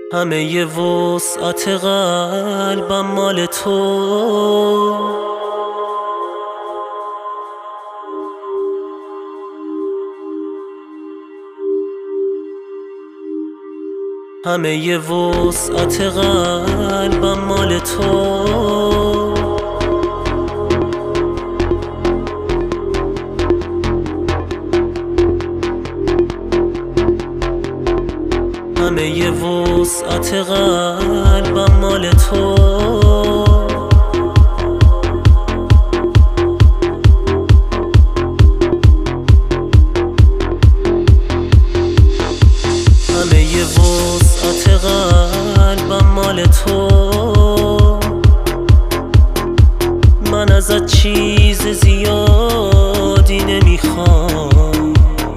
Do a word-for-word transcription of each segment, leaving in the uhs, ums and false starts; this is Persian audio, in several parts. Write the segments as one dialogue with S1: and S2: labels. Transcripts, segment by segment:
S1: همه ی وسعت قلبم مال تو، همه ی وسعت قلبم مال تو. همه ی وسعت قلبم مال تو. همه ی وسعت قلبم مال تو. من ازت چیز زیادی نمیخوام،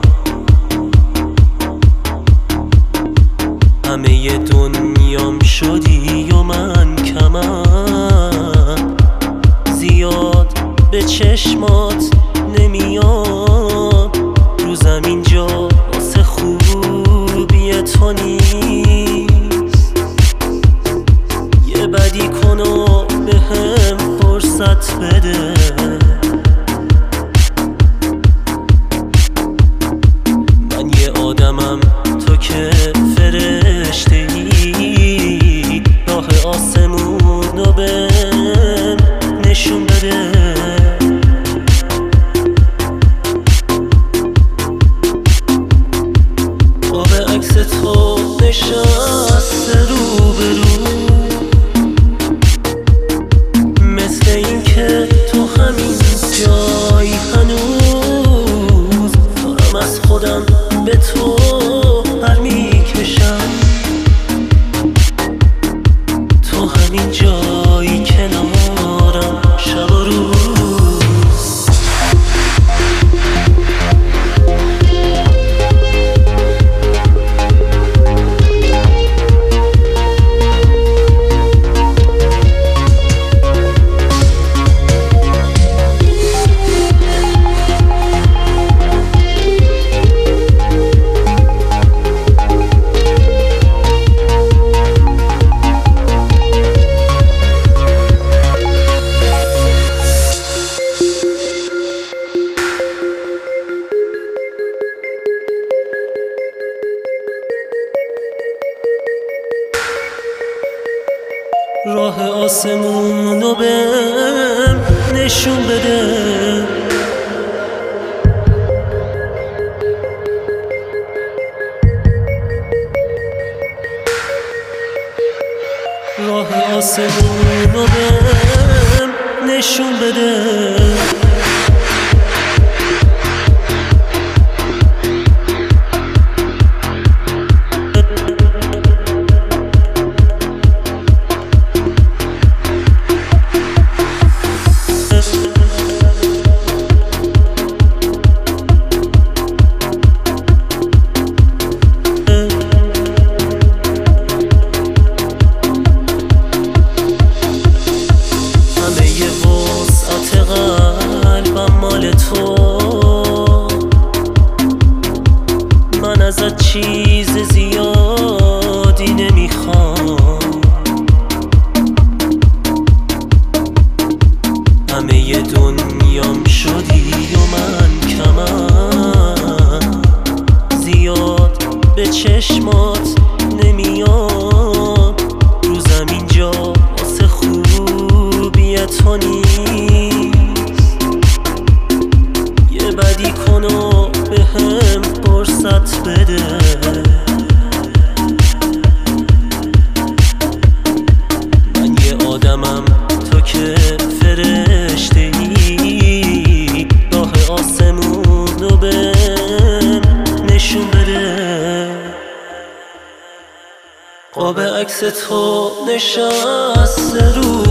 S1: همه ی دنیام شدی و من کمم، زیاد به چشمات نمیام، رو زمین جا واسه خوبی تو نیست. یه بدی کن و بهم فرصت بده، من یه آدمم تو که فرشته ای، راه آسمون رو بهم نشون بده. قاب عکس تو نشسته رو به رو، مثل این که تو همین جایی هنوز دارم از خودم به تو پر میکشم. تو همین جایی کنارم شب و روز. راه آسمون رو بهم نشون بده، راه آسمون رو بهم نشون بده. من ازت چیز زیادی نمیخوام، همه ی دنیام شدی و من کمم، زیاد به چشمات نمیام، رو زمین جا واسه خوبی تو نیست. یه بدی کن و بهم فرصت بده، من یه آدمم تو که فرشته ای، راه آسمون رو بهم نشون بده. قاب عکس تو نشسته رو